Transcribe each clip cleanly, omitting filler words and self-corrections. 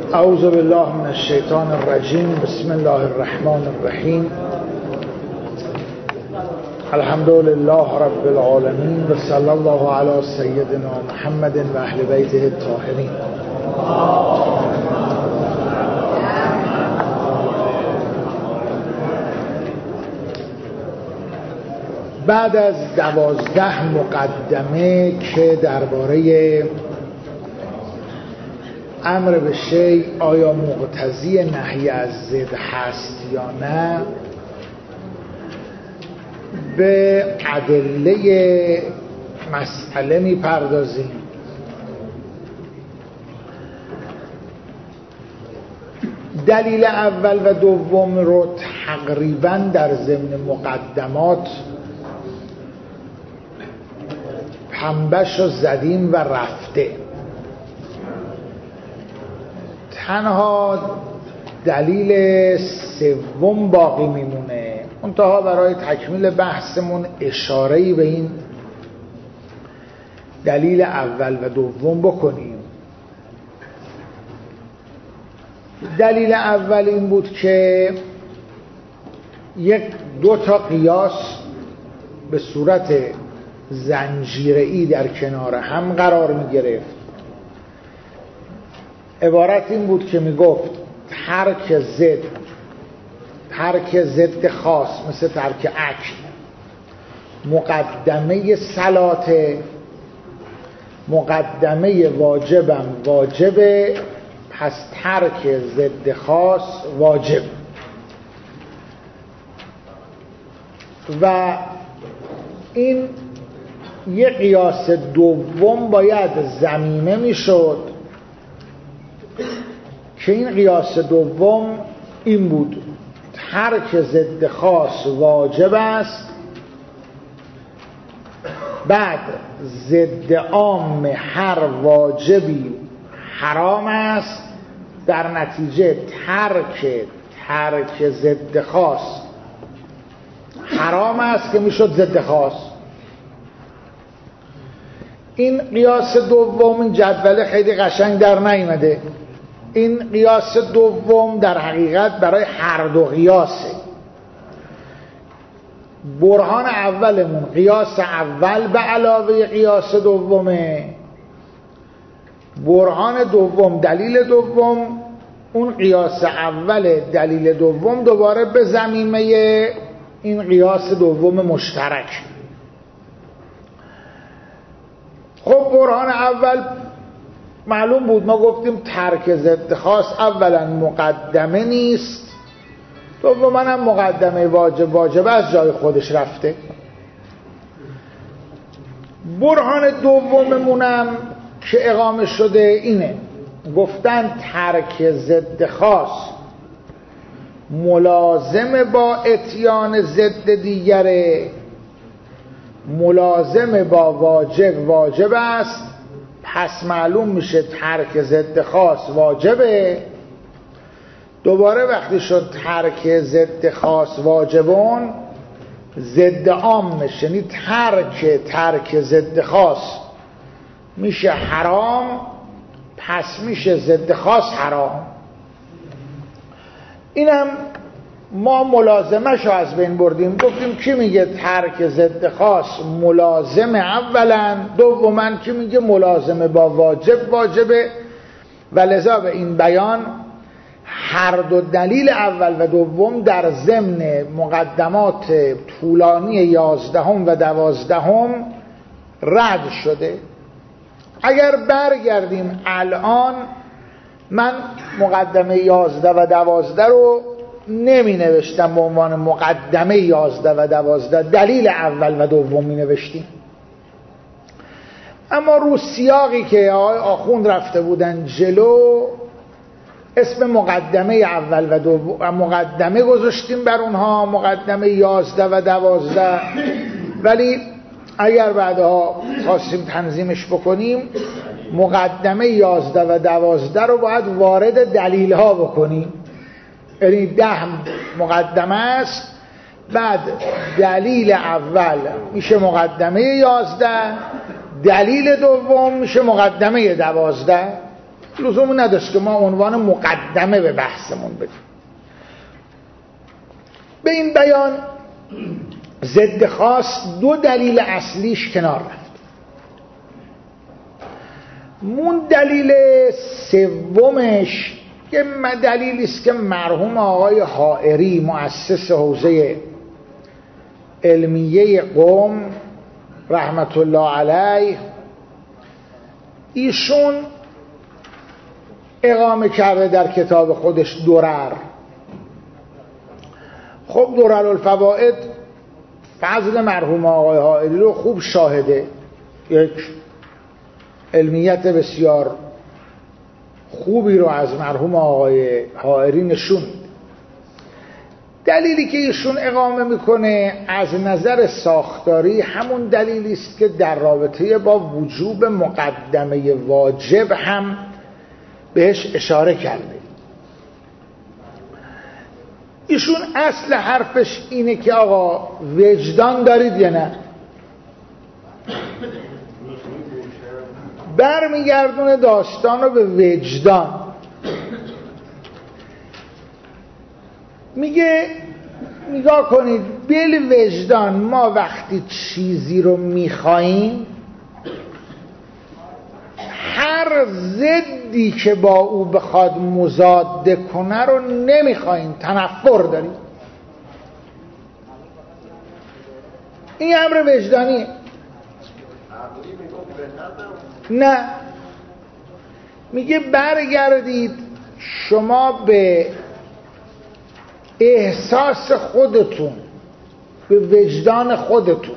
اعوذ بالله من الشیطان الرجیم. بسم الله الرحمن الرحیم. الحمد لله رب العالمین و صلی الله علی سیدنا محمد و اهل بیته الطاهرین. بعد از 12 مقدمه که درباره امر به شیء آیا مقتضی نهی از ضد هست یا نه، به ادله مسئله میپردازیم. دلیل اول و دوم رو تقریبا در ضمن مقدمات پنبه‌ش رو زدیم و رفته. تنها دلیل سوم باقی میمونه. منتها برای تکمیل بحثمون اشاره‌ای به این دلیل اول و دوم بکنیم. دلیل اول این بود که دو تا قیاس به صورت زنجیره‌ای در کنار هم قرار می گرفت. عبارت این بود که می گفت ترک ضد خاص مثل ترک اکل مقدمه صلاته، مقدمه واجبم واجبه، پس ترک ضد خاص واجب. و این یه قیاس دوم باید ضمیمه میشد که این قیاس دوم این بود: ترک ضد خاص واجب است، بعد ضد عام هر واجبی حرام است، در نتیجه ترک ضد خاص حرام است که میشد ضد خاص. این قیاس دوم، این جدول خیلی قشنگ در نیامده. این قیاس دوم در حقیقت برای هر دو قیاسه. برهان اولمون قیاس اول به علاوه قیاس دومه، برهان دوم دلیل دوم، اون قیاس اول دلیل دوم دوباره به ضمیمه این قیاس دوم مشترک. خب برهان اول معلوم بود، ما گفتیم ترک ضد خاص اولا مقدمه نیست، دوما هم مقدمه واجب از جای خودش رفته. برهان دوممونم که اقامه شده اینه، گفتن ترک ضد خاص ملازم با اتیان ضد دیگره، ملازم با واجب است، پس معلوم میشه ترک ضد خاص واجبه. دوباره وقتی شد ترک ضد خاص واجبون، ضد عام میشه، یعنی ترک ضد خاص میشه حرام، پس میشه ضد خاص حرام. اینم ما ملازمه شو از بین بردیم. گفتیم کی میگه ترک ضد خاص ملازم اولا، دوما کی میگه ملازمه با واجبه. و لذا به این بیان هر دو دلیل اول و دوم در ضمن مقدمات طولانی 11 و 12 رد شده. اگر برگردیم الان، من مقدمه 11 و 12 رو نمی نوشتم به عنوان مقدمه 11 و 12، دلیل اول و دوم می نوشتیم. اما رو سیاقی که آخوند رفته بودن جلو، اسم مقدمه اول و دوم مقدمه گذاشتیم بر اونها، مقدمه 11 و 12. ولی اگر بعدها خواستیم تنظیمش بکنیم، مقدمه 11 و 12 رو باید وارد دلیل ها بکنیم. یعنی 10 مقدمه است، بعد دلیل اول میشه مقدمه 11، دلیل دوم میشه مقدمه 12. لزومی نداشت که ما عنوان مقدمه به بحثمون بدیم. به این بیان ضد خاص دو دلیل اصلیش کنار رفت. مون دلیل سومش که دلیلی است که مرحوم آقای حائری مؤسس حوزه علمیه قم رحمت الله علیه ایشون اقامه کرده در کتاب خودش درر. خب دررالفوائد فضل مرحوم آقای حائری رو خوب شاهده، یک علمیت بسیار خوبی رو از مرحوم آقای حائری نشون میده. دلیلی که ایشون اقامه میکنه از نظر ساختاری همون دلیلی است که در رابطه با وجوب مقدمه واجب هم بهش اشاره کرده. ایشون اصل حرفش اینه که آقا وجدان دارید یا نه؟ برمیگردونه داستان رو به وجدان. میگه نگاه کنید بل وجدان ما وقتی چیزی رو میخواییم هر ضدی که با او بخواد مضاده کنه رو نمیخواییم، تنفر داریم. این امر وجدانیه. نه، میگه برگردید شما به احساس خودتون، به وجدان خودتون.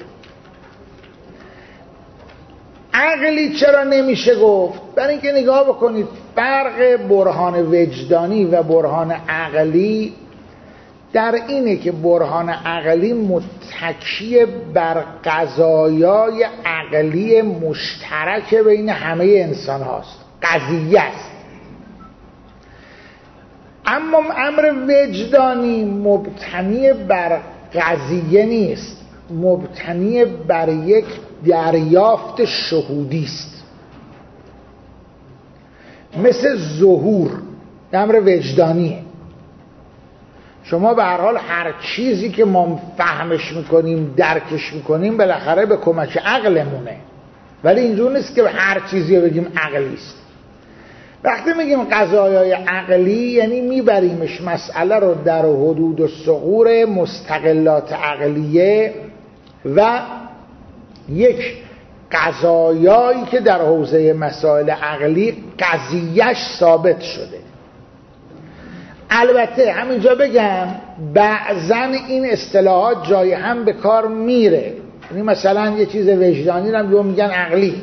عقلی چرا نمیشه گفت؟ برای اینکه نگاه بکنید فرق برهان وجدانی و برهان عقلی در اینه که برهان عقلی متکی بر قضایای عقلی مشترک بین همه انسان هاست، قضیه است. اما امر وجدانی مبتنی بر قضیه نیست، مبتنی بر یک دریافت شهودی است. مثل ظهور امر وجدانیه. شما به هر حال هر چیزی که ما فهمش میکنیم درکش میکنیم بالاخره به کمک عقلمونه، ولی اینجور نیست که هر چیزی رو بگیم عقلی است. وقتی میگیم قضایای عقلی یعنی میبریمش مسئله رو در حدود و ثغور مستقلات عقلیه و یک قضایایی که در حوزه مسائل عقلی قضیهش ثابت شده. البته همینجا بگم بعضن این اصطلاحات جای هم به کار میره، یعنی مثلا یه چیز وجدانی رو میگن عقلی.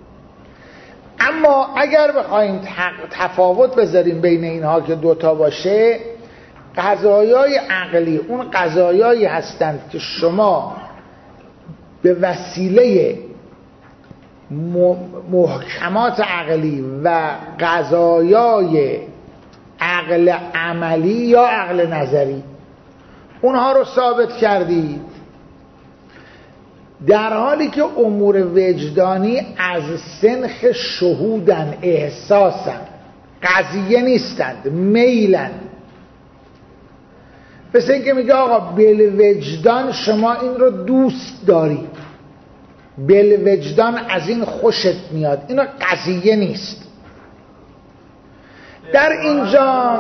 اما اگر بخوایم تفاوت بذاریم بین اینها که دوتا باشه، قضایای عقلی اون قضایایی هستند که شما به وسیله محکمات عقلی و قضایای عقل عملی یا عقل نظری اونها رو ثابت کردید، در حالی که امور وجدانی از سنخ شهودن، احساسن، قضیه نیستند، میلن. مثل اینکه میگه آقا بالوجدان شما این رو دوست داری، بالوجدان از این خوشت میاد، این قضیه نیست. در اینجا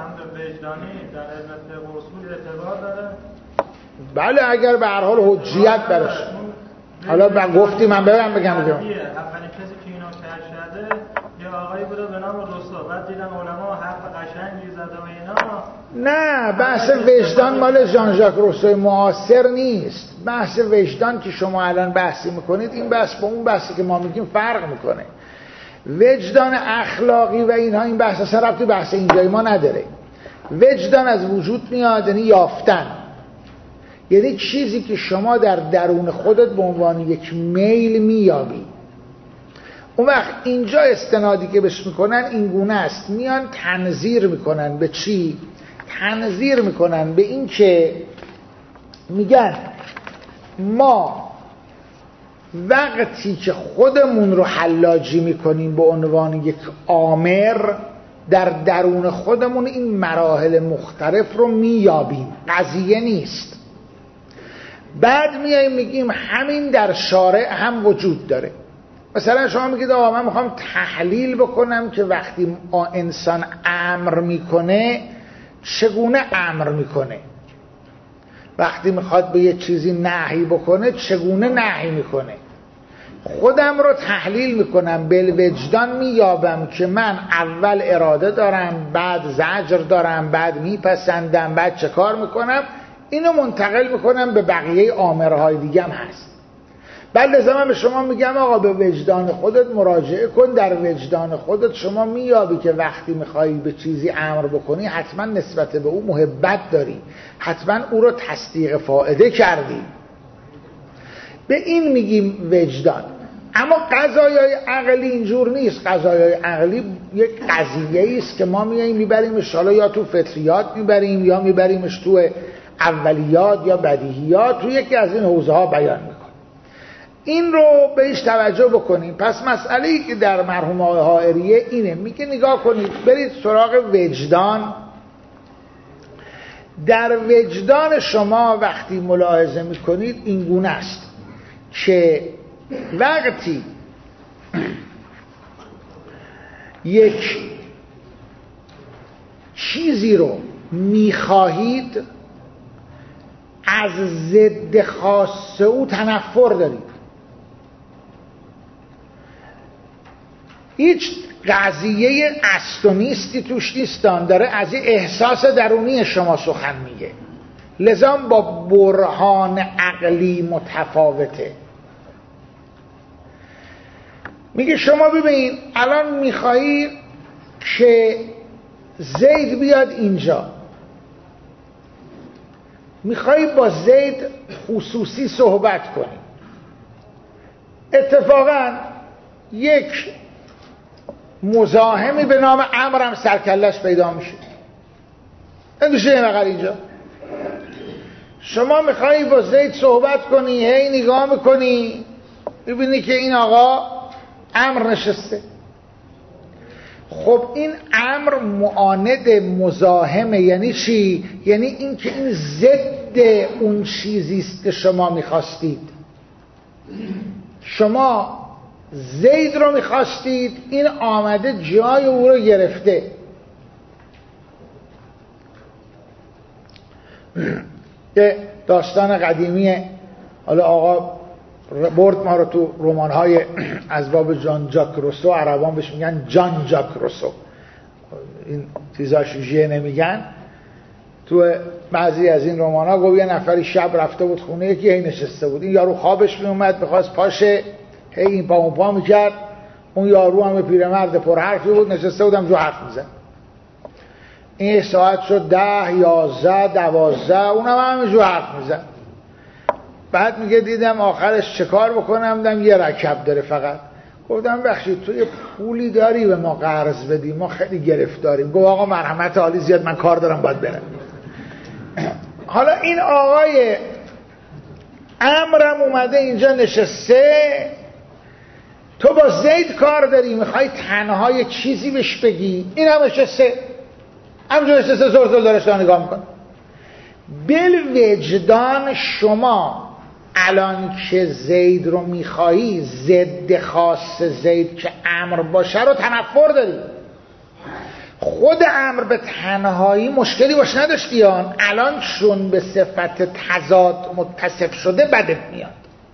بله اگر به هر حال حجیت برش حالا گفتی من بگم اولین کسی که اینو کشف کرده یه آقایی بوده به نام رسو، بعد دیدم علما حرف قشنگی زده و اینا. نه، بحث وجدان مال ژان ژاک روسو معاصر نیست. بحث وجدان که شما الان بحثی میکنید این بحث با اون بحثی که ما میگیم فرق میکنه. وجدان اخلاقی و اینها این بحث اصلا ربطی بحث اینجای ما نداره. وجدان از وجود میاد، یعنی یافتن، یعنی چیزی که شما در درون خودت به عنوان یک میل میابی. اون وقت اینجا استنادی که بهش میکنن این گونه است، میان تنظیر میکنن به چی؟ تنظیر میکنن به این که میگن ما وقتی که خودمون رو حلاجی میکنیم به عنوان یک آمر، در درون خودمون این مراحل مختلف رو میابیم، قضیه نیست. بعد میاییم میگیم همین در شارع هم وجود داره. مثلا شما میگید آقا من میخوام تحلیل بکنم که وقتی انسان امر میکنه چگونه امر میکنه، وقتی میخواد به یه چیزی نهی بکنه چگونه نهی میکنه. خودم رو تحلیل میکنم، بالوجدان مییابم که من اول اراده دارم، بعد زجر دارم، بعد میپسندم، بعد چه کار میکنم، اینو منتقل میکنم به بقیه آمرهای دیگه هم هست. بعد لازم من به شما میگم آقا به وجدان خودت مراجعه کن. در وجدان خودت شما مییابی که وقتی میخوایی به چیزی امر بکنی حتما نسبت به او محبت داری، حتما او رو تصدیق فائده کردی. به این میگیم وجدان. اما قضایای عقلی اینجور نیست. قضایای عقلی یک قضیه است که ما میاییم میبریمش، حالا یا تو فطریات میبریم یا میبریمش تو اولیات یا بدیهیات، تو یکی از این حوزه ها بیان میکنیم. این رو بهش توجه بکنیم. پس مسئله‌ای که در مرحوم آقای حائریه اینه، میگه نگاه کنید، برید سراغ وجدان. در وجدان شما وقتی ملاحظه میکنید این گونه است که وقتی یک چیزی رو میخواهید از ضد خاص او تنفر دارید. هیچ قضیه است و نیستی توش نیستان، داره از این احساس درونی شما سخن میگه، لذا با برهان عقلی متفاوته. میگه شما ببین الان میخوایی که زید بیاد اینجا، میخوایی با زید خصوصی صحبت کنی، اتفاقا یک مزاحمی به نام عمرو سرکلش پیدا میشه، نمیشه یه مقدار اینجا. شما میخوایی با زید صحبت کنی، هی نگاه میکنی ببینی که این آقا عمرو نشسته. خب این امر معاند مزاحمه. یعنی چی؟ یعنی این که این ضد اون چیزیست که شما میخواستید. شما زید رو میخواستید، این آمده جای او رو گرفته. یه داستان قدیمیه، حالا آقا برد ما رو تو رمان‌های از باب جان ژاک روسو، عربان بهش میگن جان ژاک روسو، این چیزا شوژه نمیگن. تو بعضی از این رمان‌ها گفت یه نفری شب رفته بود خونه یکی، هی نشسته بود، این یارو خوابش میومد بخواست پاشه، هی این پا اون پا میکرد، اون یارو هم پیرمرد پرحرفی بود نشسته بودم جو حرف میزد. این ساعت شد 10 11 12، اونم همینجور حرف میزد. بعد میگه دیدم آخرش چه کار بکنم، دیدم یه رکب داره فقط. گفتم بخشید تو یه پولی داری به ما قرض بدی، ما خیلی گرفتاریم. گفت آقا مرحمت عالی زیاد، من کار دارم باید برم. حالا این آقای عمرو اومده اینجا نشسته، تو با زید کار داری، میخوای تنها یه چیزی بهش بگی، این هم نشسته همجور نشسته زور دارش نگاه میکنه. بالوجدان شما الان که زید رو میخوایی، ضد خاص زید که امر باشه رو تنفر داری. خود امر به تنهایی مشکلی باش نداشتی، الان چون به صفت تضاد متصف شده بدت میاد.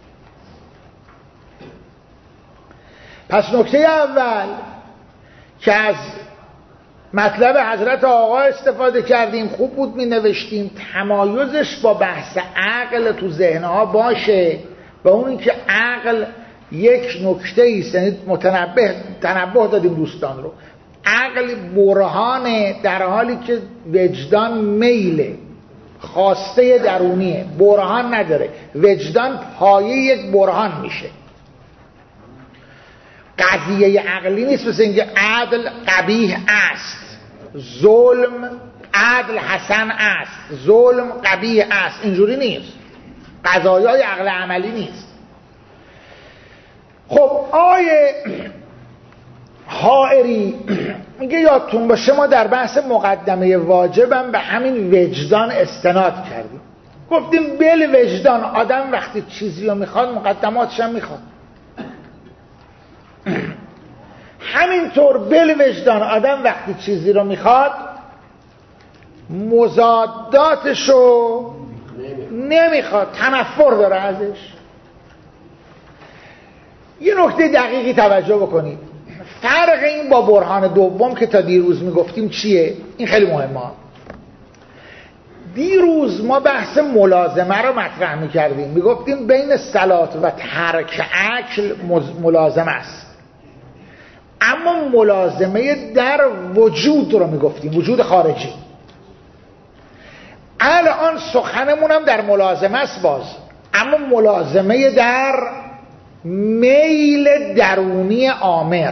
پس نکته اول که از مطلب حضرت آقا استفاده کردیم، خوب بود می نوشتیم، تمایزش با بحث عقل تو ذهنها باشه، و اون که عقل یک نکته ایست، یعنی تنبه دادیم دوستان رو، عقل برهانه در حالی که وجدان میله، خواسته درونیه، برهان نداره. وجدان پایه یک برهان میشه. قضیه عقلی نیست مثل اینکه عدل قبیح است، ظلم عدل حسن است، ظلم قبیح است، اینجوری نیست. قضایای عقل عملی نیست. خب آیه حائری میگه یادتون باشه ما در بحث مقدمه واجبم به همین وجدان استناد کردیم، گفتیم بل وجدان آدم وقتی چیزی رو میخواد مقدماتش هم میخواد، همینطور بل وجدان آدم وقتی چیزی رو میخواد مضاداتش رو نمیخواد، تنفر داره ازش. یه نکته دقیقی توجه بکنید، فرق این با برهان دوم که تا دیروز میگفتیم چیه؟ این خیلی مهمه. دیروز ما بحث ملازمه رو مطرح میکردیم، میگفتیم بین صلات و ترک اکل ملازمه است، اما ملازمه در وجود رو میگفتیم، وجود خارجی. الان سخنمون هم در ملازمه است باز، اما ملازمه در میل درونی آمر.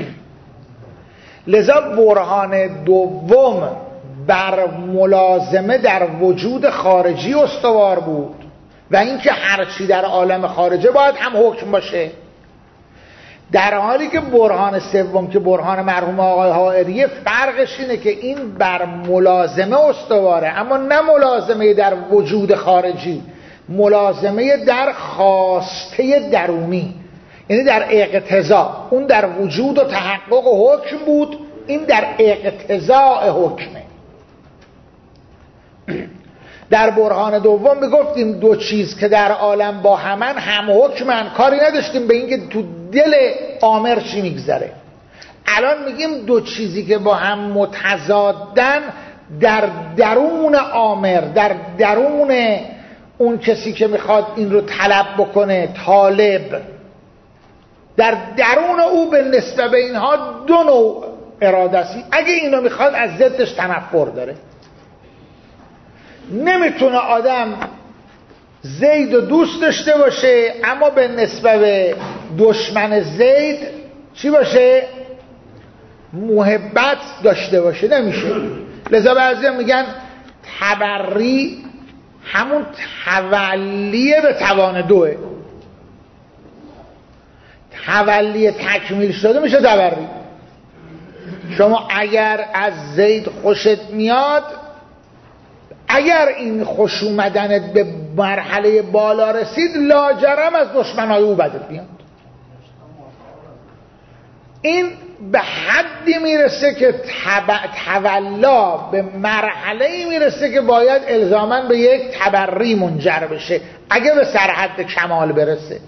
لذا برهان دوم بر ملازمه در وجود خارجی استوار بود و اینکه هرچی در عالم خارجه باید هم حکم باشه، در حالی که برهان سوم که برهان مرحوم آقای حائریه فرقش اینه که این بر ملازمه استواره، اما نه ملازمه در وجود خارجی، ملازمه در خواسته درونی، یعنی در اقتضا. اون در وجود و تحقق و حکم بود، این در اقتضاء حکمه. در برهان دوم میگفتیم دو چیز که در عالم با همن هم حکمن، کاری نداشتیم به اینکه تو دل آمر چی میگذره. الان میگیم دو چیزی که با هم متضادن در درون آمر، در درون اون کسی که میخواد این رو طلب بکنه، طالب، در درون او به نسبت به اینها دو نوع اراده است. اگه اینو میخواد از ضدش تنفر داره. نمیتونه آدم زید و دوست داشته باشه اما به نسبت به دشمن زید چی باشه؟ محبت داشته باشه، نمیشه. لذا بعضی میگن تبری همون تولیه به توان دوه. تولی تکمیل شده میشه تبری. شما اگر از زید خوشت میاد، اگر این خوش اومدنت به مرحله بالا رسید، لاجرم از دشمنای او بدت میاد. این به حدی میرسه که تولا به مرحله میرسه که باید الزاماً به یک تبری منجر بشه اگه به سرحد کمال برسه.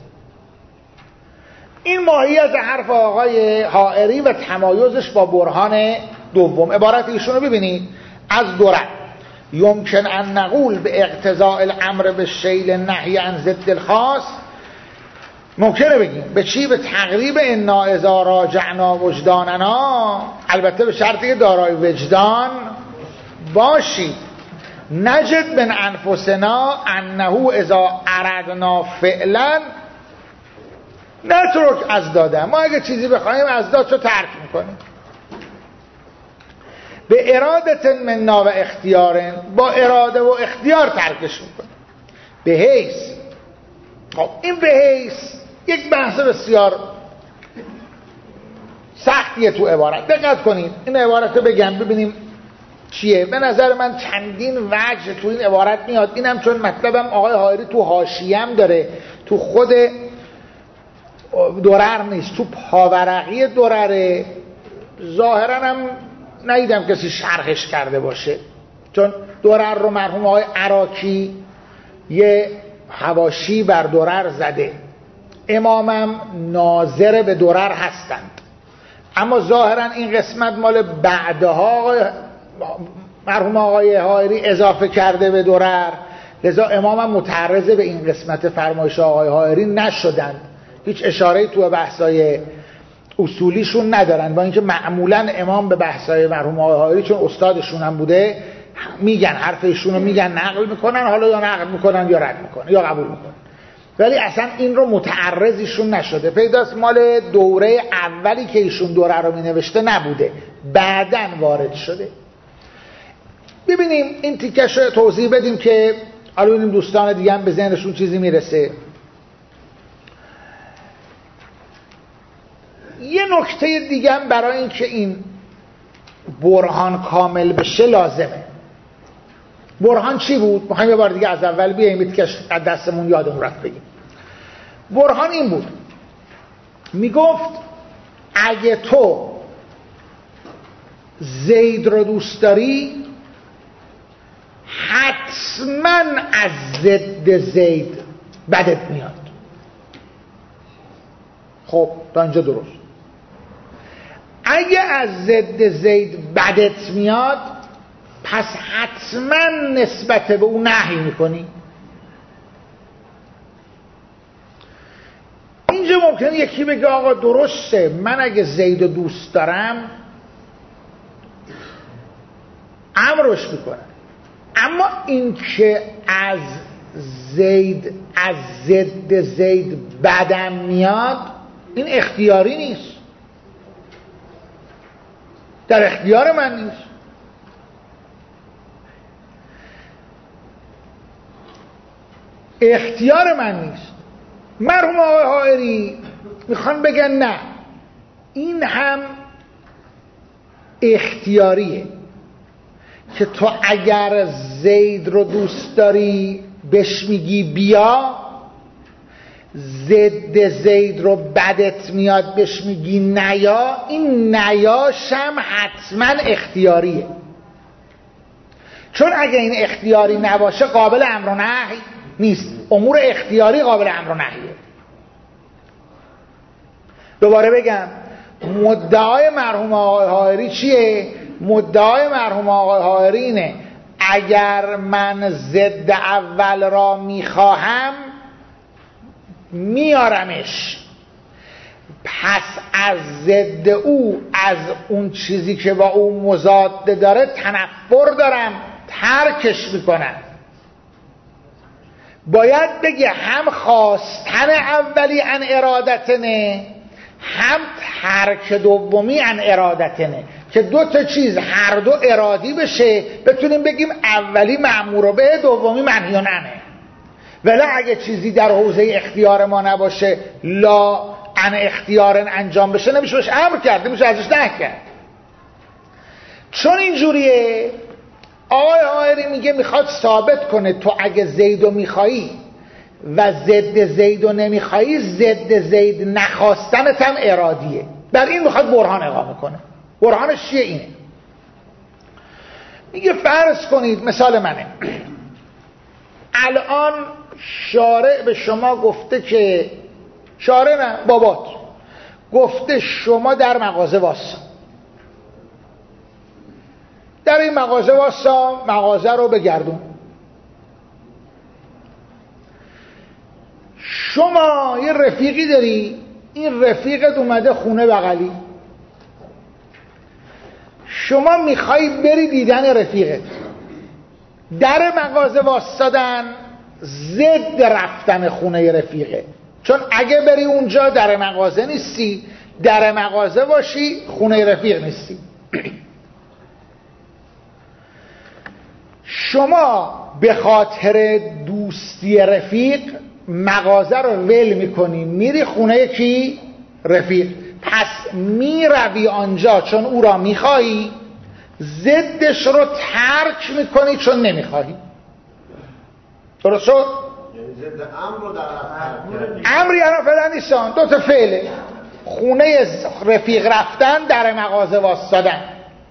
این ماهیت حرف آقای حائری و تمایزش با برهان دوم. عبارت ایشون رو ببینید از درر: یمکن ان نقول به اقتضاء الامر به شیل نهی عن ضد الخاص. ممکنه بگیم به چی؟ به تقریب انا اذا راجعنا وجداننا، البته به شرطی که دارای وجدان باشی. نجد من انفسنا انه اذا اردنا فعلا نترک از دادن. ما اگه چیزی بخوایم از داد رو ترک میکنیم. به ارادت مننا و اختیار، با اراده و اختیار ترکش میکنیم. به حیث، خب این به حیث یک بحث بسیار سختیه تو عبارت. دقت کنید این عبارت رو بگم ببینیم چیه. به نظر من چندین وجه تو این عبارت میاد. اینم چون مطلبم آقای حائری تو حاشیه‌ام داره، تو خود درر نیست، تو پاورقی درره. ظاهرا هم ندیدم کسی شرحش کرده باشه، چون درر رو مرحوم آقای عراقی یه حواشی بر درر زده. امامم ناظر به درر هستند، اما ظاهرا این قسمت مال بعدها مرحوم آقای حائری اضافه کرده به درر. لذا امامم متعرض به این قسمت فرمایش آقای حائری نشدند، هیچ اشاره‌ای تو بحثای اصولیشون ندارن، با اینکه معمولا امام به بحثای مرحوم آقای حائری چون استادشون هم بوده میگن، حرف ایشونو میگن، نقل میکنن، حالا یا نقل میکنن یا رد میکنن یا قبول میکنن، ولی اصلا این رو متعرضشون نشده. پیداست مال دوره اولی که ایشون دوره رو مینوشته نبوده، بعدن وارد شده. ببینیم این تیکش رو توضیح بدیم که حالا این دوستان دیگه هم به ذهنشون چیزی میرسه. نکته دیگه هم برای اینکه این برهان کامل بشه لازمه. برهان چی بود؟ میخوایم یه بار دیگه از اول بیاییم که از دستمون یادمون رفت بگیم. برهان این بود، میگفت اگه تو زید رو دوست داری حتما از ضد زید بدت میاد. خب تا اینجا درست. اگه از ضد زید بدت میاد پس حتما نسبت به اون نهی میکنی. اینجا ممکنه یکی بگه آقا درسته، من اگه زید رو دوست دارم امرش میکنم، اما این که از زید از ضد زید بدم میاد این اختیاری نیست، در اختیار من نیست. اختیار من نیست. مرحوم آقای حائری میخوان بگن نه، این هم اختیاریه که تو اگر زید رو دوست داری بهش میگی بیا، ضد زید رو بدت میاد بهش میگی نیا، این نیاش هم حتما اختیاریه. چون اگه این اختیاری نباشه قابل امر و نهی نیست. امور اختیاری قابل امر و نهیه. دوباره بگم مدعای مرحوم آقای حائری چیه؟ مدعای مرحوم آقای حائری اینه اگر من ضد اول را میخواهم میارمش، پس از ضد او، از اون چیزی که با او مضاد داره تنفر دارم، ترکش میکنم. باید بگه هم خواستن اولی ان ارادتنه، هم ترک دومی ان ارادتنه، که دو تا چیز هر دو ارادی بشه بتونیم بگیم اولی مأمور به، دومی منهی عنه. ولی اگه چیزی در حوزه اختیار ما نباشه، لا ان اختیار انجام بشه، نمیشه بهش امر کرد، نمیشه ازش نهی کرد. چون اینجوریه آقای حائری میگه میخواد ثابت کنه تو اگه زیدو میخوایی و ضد زیدو نمیخوایی، ضد زید نخواستنت هم ارادیه. بر این میخواد برهان اقامه کنه. برهانش چیه؟ اینه، میگه فرض کنید مثال منه، الان شارع به شما گفته که، شارع نه بابات گفته شما در مغازه واسا، در این مغازه واسا، مغازه رو بگردون. شما یه رفیقی داری، این رفیقت اومده خونه بغلی، شما میخوای بری دیدن رفیقت. در مغازه واسادن ضد رفتن خونه رفیقه، چون اگه بری اونجا در مغازه نیستی، در مغازه باشی خونه رفیق نیستی. شما به خاطر دوستی رفیق مغازه رو ول میکنی میری خونه کی؟ رفیق. پس میروی آنجا چون او را میخوایی، ضدش رو ترک میکنی چون نمیخوایی. درست شد؟ ضد امر رو در امری الان فعلا نیستان، دو تا فعله، خونه رفیق رفتن، در مغازه واسادن.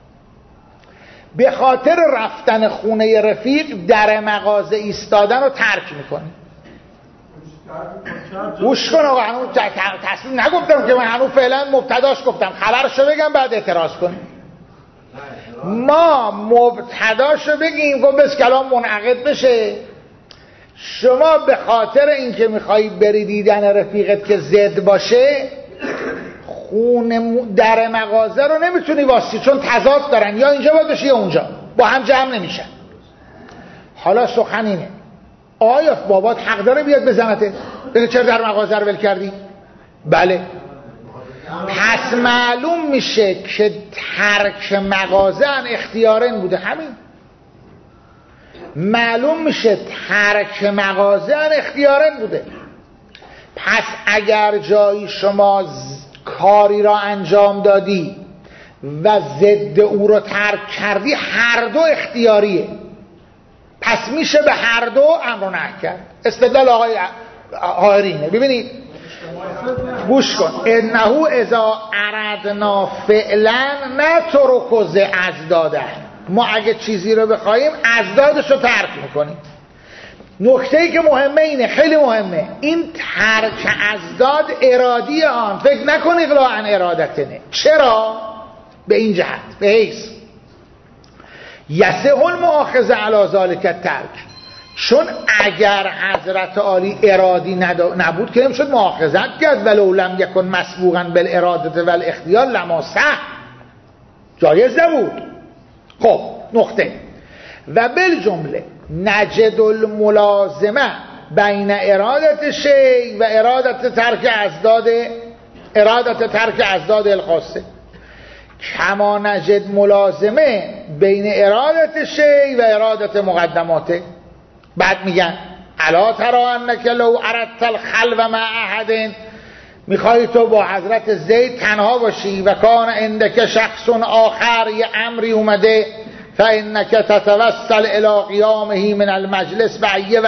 به خاطر رفتن خونه رفیق در مغازه ایستادن رو ترک میکنی. گوش کن آقا، هنوز تصمیم نگفتم که من هنوز فعلا مبتداش گفتم، خبرشو بگم بعد اعتراض کنیم. ما مبتداشو بگیم و بس کلام منعقد بشه. شما به خاطر اینکه میخوایی بری دیدن رفیقت که ضد باشه، خونه در مغازه رو نمیتونی واسی، چون تضاد دارن، یا اینجا باید بشه یا اونجا، با هم جمع نمیشن. حالا سخن اینه، آیا بابات حق داره بیاد بزنته بگه چرا در مغازه رو ول کردی؟ بله. پس معلوم میشه که ترک مغازه ان اختیارن بوده. همین معلوم میشه ترک مغازه ان اختیارن بوده. پس اگر جایی شما کاری را انجام دادی و ضد او رو ترک کردی، هر دو اختیاریه، پس میشه به هر دو امر و نهی کرد. استدلال آقای حائرینه. ببینید گوش کن. انه اذا اردنا فعلا نترک ز ازداده، ما اگه چیزی رو بخوایم ازدادش رو ترک میکنیم. نکته‌ای که مهمه اینه، خیلی مهمه، این ترک ازداد ارادی آن، فکر نکنید لا ان ارادتنه. چرا؟ به این جهت، به حیث یصح المؤاخذه علی ذلک الترک، چون اگر حضرت عالی ارادی نبود که نمیشد مؤاخذت کرد، ولو لم یکن مسبوقا بالاراده و الاختیار لما صح، جایز نبود. خب نقطه. و بالجمله نجد الملازمه بین ارادت شیء و ارادت ترک ازداد الخاصه، کما نجد ملازمه بین ارادت شیء و ارادت مقدماته. بعد میگن الا تری انک لو اردت الخلو مع احد، میخوای تو با حضرت زید تنها باشی و کان عندک شخص آخر، یه امری اومده، فانک تتوسل الی قیامه من المجلس بأی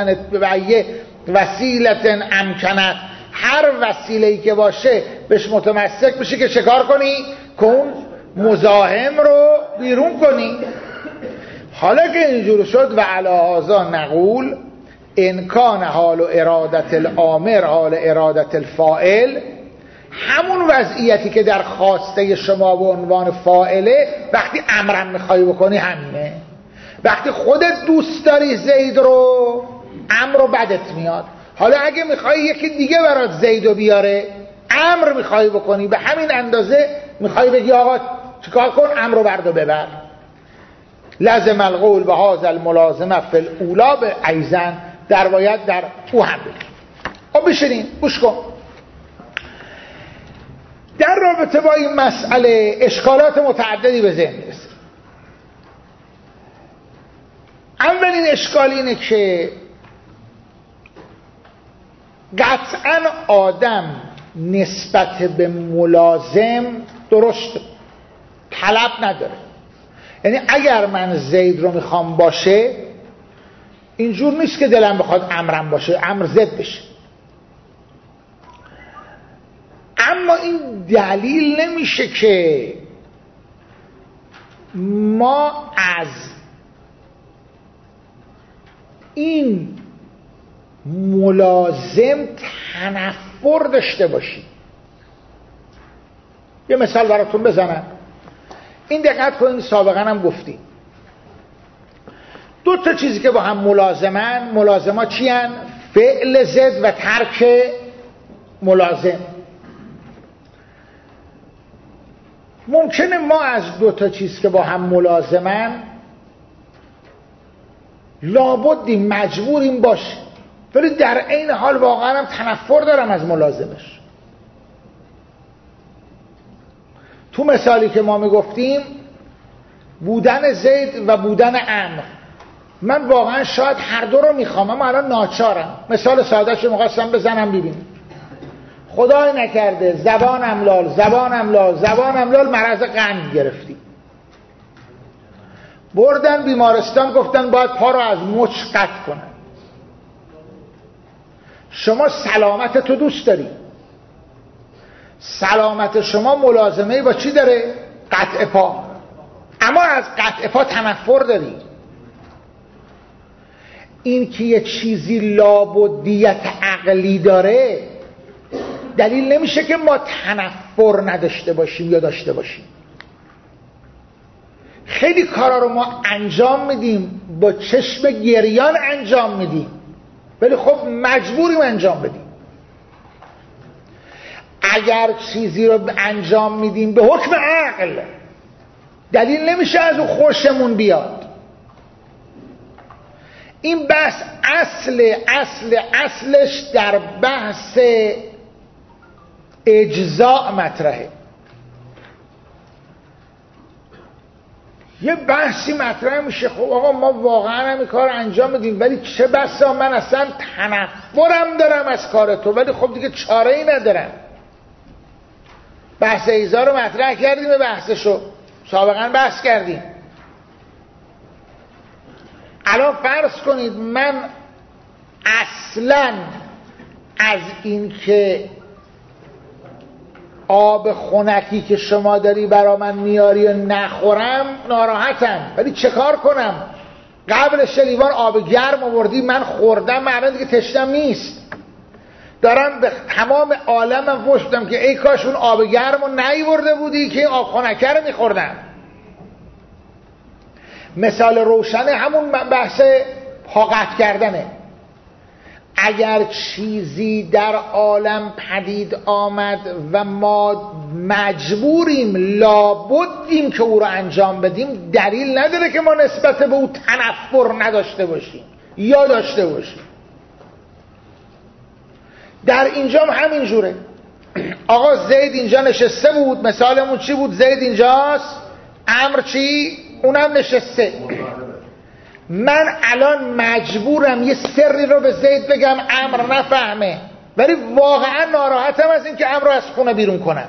وسیله امکنت، هر وسیله‌ای که باشه بهش متمسک بشی که چکار کنی؟ کن مزاحم رو بیرون کنی. حالا که اینجور شد و علی هذا نقول ان کان حال ارادت الامر حال ارادت الفاعل، همون وضعیتی که در خواسته شما به عنوان فاعله وقتی امرم میخوای بکنی همینه. وقتی خودت دوست داری زید رو، امر رو بدت میاد. حالا اگه میخوای یکی دیگه برات زیدو بیاره، امر میخوای بکنی، به همین اندازه میخوای بگی آقا چیکار کن، امر رو برد و ببر. لازم القول به هذا الملازمه فی الاولی به ایزن، در باید در او هم بگی. خب بشینین گوش کن. در رابطه با این مسئله اشکالات متعددی به ذهن میرسه. اولین اشکال اینه که قطعا آدم نسبت به ملازم درست طلب نداره. یعنی اگر من زید رو میخوام باشه، اینجور نیست که دلم بخواد امرم باشه، امر زد بشه. اما این دلیل نمیشه که ما از این ملازم تنفر داشته باشیم. یه مثال براتون بزنم. این دقت کنید، سابقا هم گفتیم دو تا چیزی که با هم ملازمن، ملازمات چی هن؟ فعل زد و ترک ملازم. ممکنه ما از دو تا چیز که با هم ملازمن لابدیم مجبوریم باشه، ولی در عین حال واقعا هم تنفر دارم از ملازمش. تو مثالی که ما میگفتیم بودن زید و بودن عمرو، من واقعا شاید هر دو رو میخوام، اما الان ناچارم. مثال ساده‌شو می‌خواستم بزنم ببینیم. خدای نکرده زبانم لال مرض قند گرفتی، بردن بیمارستان، گفتن باید پا رو از مچ قطع کنن. شما سلامت تو دوست داری، سلامت شما ملازمه با چی داره؟ قطع پا. اما از قطع پا تنفر داری. این که یه چیزی لابدیت عقلی داره دلیل نمیشه که ما تنفر نداشته باشیم یا داشته باشیم. خیلی کارا رو ما انجام میدیم، با چشم گریان انجام میدیم، ولی خب مجبوریم انجام بدیم. اگر چیزی رو انجام میدیم به حکم عقل، دلیل نمیشه از اون خوشمون بیاد. این بحث اصلش در بحث اجزاء مطرحه. یه بحثی مطرح میشه، خب آقا ما واقعا هم این کار انجام میدیم، ولی چه بسا من اصلا تنفرم دارم از کار تو، ولی خب دیگه چاره ای ندارم. بحث ایذا رو مطرح کردیم، به بحثشو سابقا بحث کردیم. الان فرض کنید من اصلا از این که آب خنکی که شما داری برا من میاری و نخورم ناراحتم، ولی چه کار کنم؟ قبلش لیوان آب گرم آوردی، من خوردم، معنی دیگه تشنم نیست. دارم به تمام عالمم فحش بدم که ای کاش اون آب گرم رو نیورده بودی که آب خنکه رو میخوردم. مثال روشن همون بحث حاقت کردنه. اگر چیزی در عالم پدید آمد و ما مجبوریم لابدیم که او رو انجام بدیم، دلیل نداره که ما نسبت به او تنفر نداشته باشیم یا داشته باشیم. در اینجا هم همین جوره. آقا زید اینجا نشسته بود، مثالمون چی بود؟ زید اینجاست، عمرو چی؟ اونم نشسته. من الان مجبورم یه سری رو به زید بگم عمرو نفهمه، ولی واقعا ناراحتم از این که عمرو رو از خونه بیرون کنم،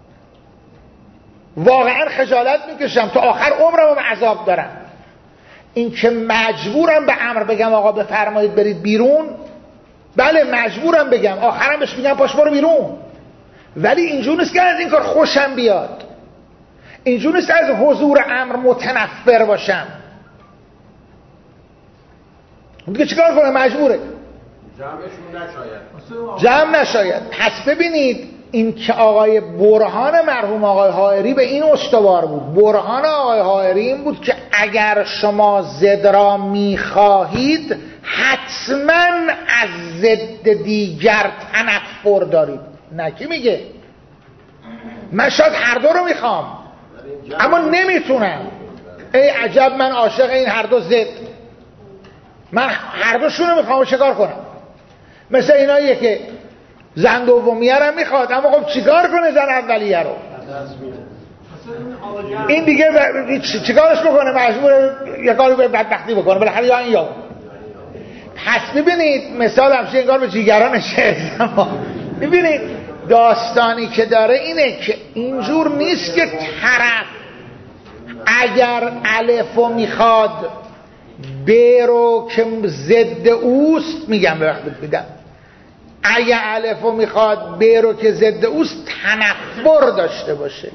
واقعا خجالت میکشم، تا آخر عمرم هم عذاب دارم. این که مجبورم به عمرو بگم آقا بفرمایید برید بیرون، بله مجبورم بگم، آخرم بهش میگم پاش برو بیرون، ولی اینجور نیست که از این کار خوشم بیاد، اینجور نیست از حضور عمرو متنفر باشم. دیگه چیکار کنه؟ مجبوره جمع نشاید. پس ببینید این که آقای برهان مرحوم آقای حائری به این استوار بود. برهان آقای حائری این بود که اگر شما ضد را میخواهید حتما از ضد دیگر تنفر دارید. نه کی میگه؟ من شاید هر دو رو میخوام اما نمیتونم. ای عجب من عاشق این هر دو ضد، من هر دوشونو میخوام، چیکار کنم؟ مثل ایناییه که زن دومیه رو میخواد اما خب چیکار کنه زن اولیه رو؟ این دیگه چیکارش بکنه؟ مجبوره یه کاری به بدبختی بکنه، بالاخره یا این یا. پس ببینید مثال همشه انگار به جیگرانشه. ببینید داستانی که داره اینه که اینجور نیست که طرف اگر الفو میخواد ب رو که ضد اوست، میگم به وقت بدم، اگه الفو میخواد ب رو که ضد اوست تنفر داشته باشه.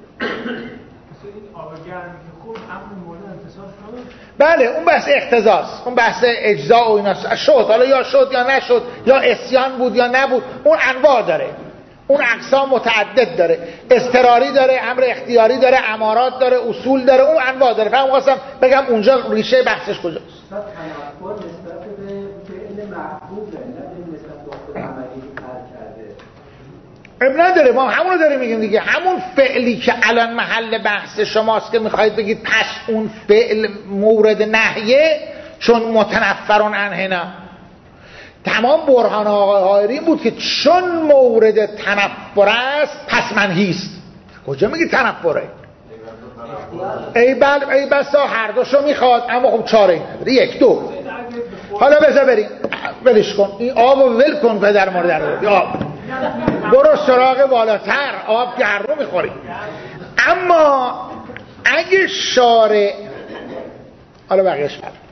بله اون بحث اقتضاست، اون بحث اجزا و اینا شد، حالا یا شد یا نشد، یا عصیان بود یا نبود، اون انواع داره، اون اقسام متعدد داره، اضطراری داره، امر اختیاری داره، امارات داره، اصول داره، اون انواع داره. فهم خواستم بگم اونجا ریشه بحثش کجاست. تنفر نسبت به فعل محبوبه، نه نسبت به عملی که کرده. اب نداره، ما همونو داریم میگیم دیگه. همون فعلی که الان محل بحث شماست که میخواید بگید پس اون فعل مورد نهیه چون متنفرون عنهنا. تمام برهان آقای حائری بود که چون مورد تنفر است پس منهی است. کجا میگی تنفره؟ ای بسا هر دوشو میخواد اما خب چاره نداره. یک دو حالا بذار بریم ولش کن، این آب رو ول کن پدر مادر رو، آب برو سراغ بالاتر، آب که هر رو میخوری. اما اگه شارع، حالا بقیهش